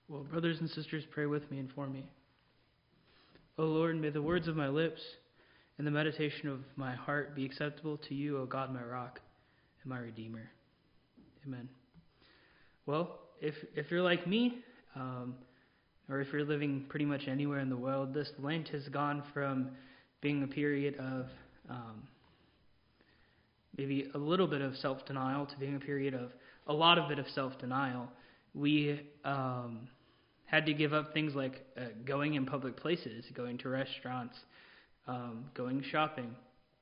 Well, brothers and sisters, pray with me and for me. O Lord, may the words of my lips and the meditation of my heart be acceptable to you, O God, my rock and my redeemer. Amen. Well, if you're like me, or if you're living pretty much anywhere in the world, this Lent has gone from being a period of maybe a little bit of self-denial to being a period of a lot of bit of self-denial. We had to give up things like going in public places, going to restaurants, going shopping.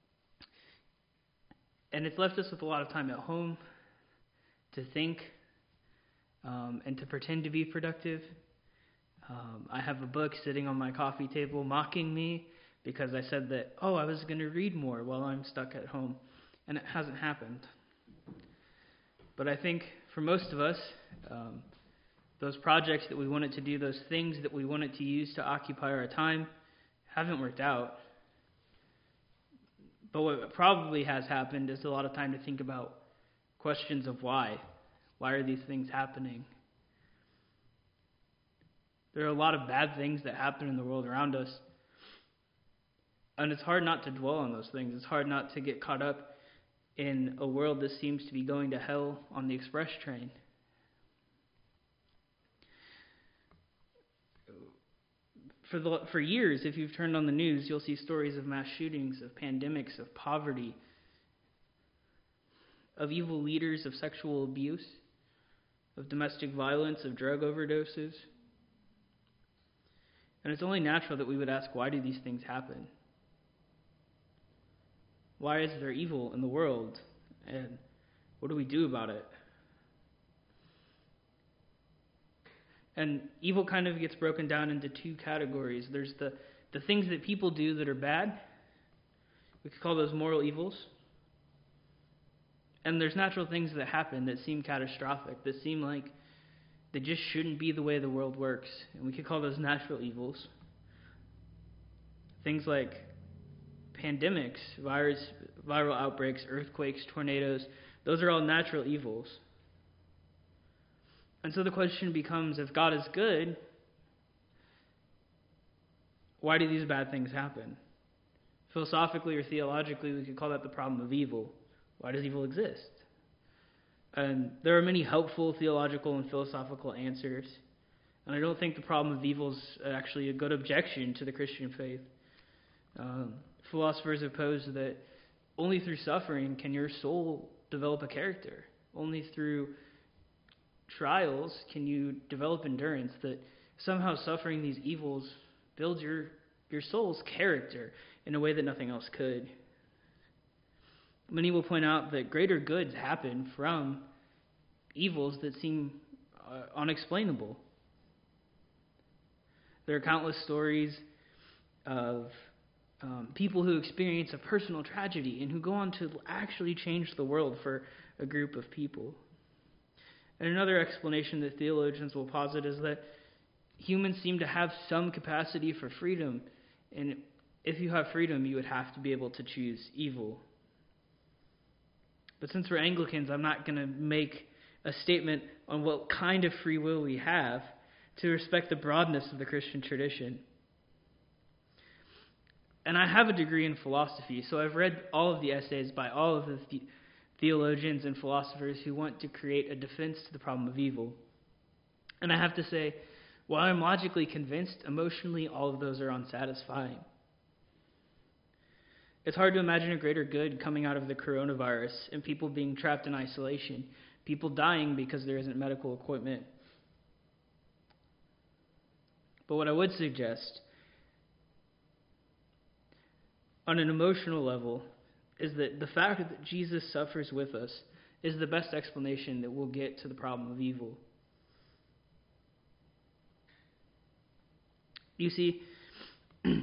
And it's left us with a lot of time at home to think and to pretend to be productive. I have a book sitting on my coffee table mocking me because I said that, I was going to read more while I'm stuck at home. And it hasn't happened. But I think for most of us, those projects that we wanted to do, those things that we wanted to use to occupy our time, haven't worked out. But what probably has happened is a lot of time to think about questions of why. Why are these things happening? There are a lot of bad things that happen in the world around us. And it's hard not to dwell on those things. It's hard not to get caught up in a world that seems to be going to hell on the express train. For years, if you've turned on the news, you'll see stories of mass shootings, of pandemics, of poverty, of evil leaders, of sexual abuse, of domestic violence, of drug overdoses. And it's only natural that we would ask, why do these things happen? Why is there evil in the world? And what do we do about it? And evil kind of gets broken down into two categories. There's the things that people do that are bad. We could call those moral evils. And there's natural things that happen that seem catastrophic, that seem like they just shouldn't be the way the world works. And we could call those natural evils. Things like pandemics, viral outbreaks, earthquakes, tornadoes, those are all natural evils. And so the question becomes, if God is good, why do these bad things happen? Philosophically or theologically, we could call that the problem of evil. Why does evil exist? And there are many helpful theological and philosophical answers. And I don't think the problem of evil is actually a good objection to the Christian faith. Philosophers have posed that only through suffering can your soul develop a character. Only through trials can you develop endurance, that somehow suffering these evils builds your soul's character in a way that nothing else could. Many will point out that greater goods happen from evils that seem unexplainable. There are countless stories of people who experience a personal tragedy and who go on to actually change the world for a group of people. And another explanation that theologians will posit is that humans seem to have some capacity for freedom. And if you have freedom, you would have to be able to choose evil. But since we're Anglicans, I'm not going to make a statement on what kind of free will we have to respect the broadness of the Christian tradition. And I have a degree in philosophy, so I've read all of the essays by all of the theologians and philosophers who want to create a defense to the problem of evil. And I have to say, while I'm logically convinced, emotionally all of those are unsatisfying. It's hard to imagine a greater good coming out of the coronavirus and people being trapped in isolation, people dying because there isn't medical equipment. But what I would suggest, on an emotional level, is that the fact that Jesus suffers with us is the best explanation that we'll get to the problem of evil. You see, the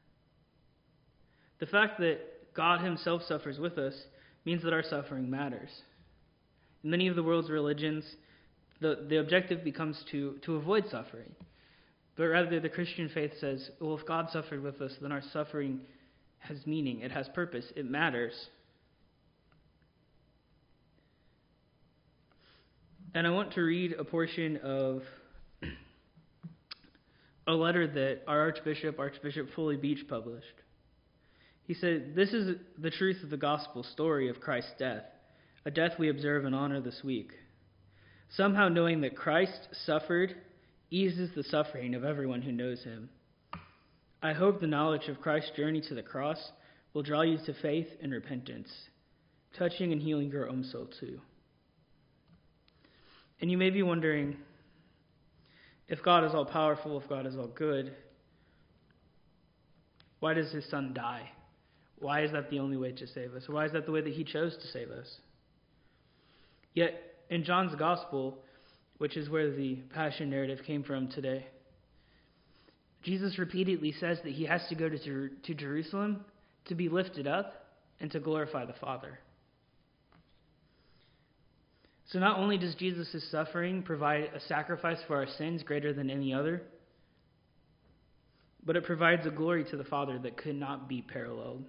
fact that God himself suffers with us means that our suffering matters. In many of the world's religions, the objective becomes to avoid suffering. But rather, the Christian faith says, well, if God suffered with us, then our suffering has meaning, it has purpose, it matters. And I want to read a portion of a letter that our Archbishop Foley Beach, published. He said, "This is the truth of the gospel story of Christ's death, a death we observe and honor this week. Somehow knowing that Christ suffered eases the suffering of everyone who knows him. I hope the knowledge of Christ's journey to the cross will draw you to faith and repentance, touching and healing your own soul too." And you may be wondering, if God is all powerful, if God is all good, why does his son die? Why is that the only way to save us? Why is that the way that he chose to save us? Yet, in John's gospel, which is where the Passion narrative came from today, Jesus repeatedly says that he has to go to Jerusalem to be lifted up and to glorify the Father. So not only does Jesus' suffering provide a sacrifice for our sins greater than any other, but it provides a glory to the Father that could not be paralleled.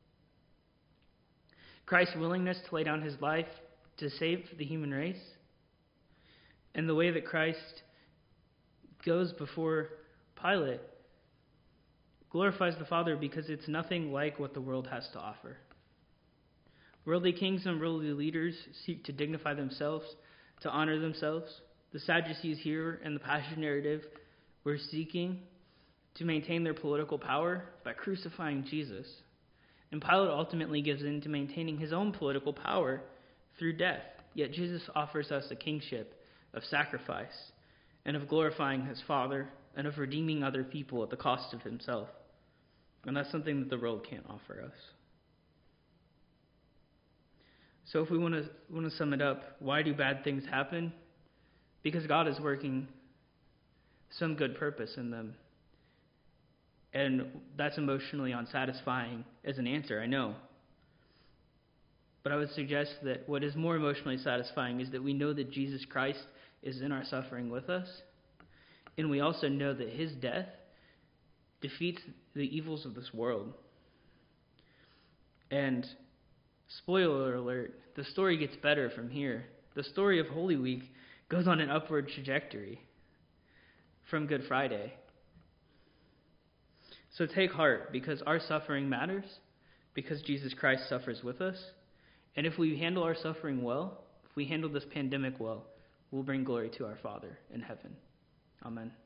Christ's willingness to lay down his life to save the human race, and the way that Christ goes before Pilate, glorifies the Father because it's nothing like what the world has to offer. Worldly kings and worldly leaders seek to dignify themselves, to honor themselves. The Sadducees here in the Passion narrative were seeking to maintain their political power by crucifying Jesus. And Pilate ultimately gives in to maintaining his own political power through death. Yet Jesus offers us a kingship of sacrifice and of glorifying his Father and of redeeming other people at the cost of himself. And that's something that the world can't offer us. So if we want to sum it up, why do bad things happen? Because God is working some good purpose in them. And that's emotionally unsatisfying as an answer, I know. But I would suggest that what is more emotionally satisfying is that we know that Jesus Christ is in our suffering with us. And we also know that his death defeats the evils of this world. And spoiler alert, the story gets better from here. The story of Holy Week goes on an upward trajectory from Good Friday. So take heart, because our suffering matters, because Jesus Christ suffers with us. And if we handle our suffering well, if we handle this pandemic well, we'll bring glory to our Father in heaven. Amen.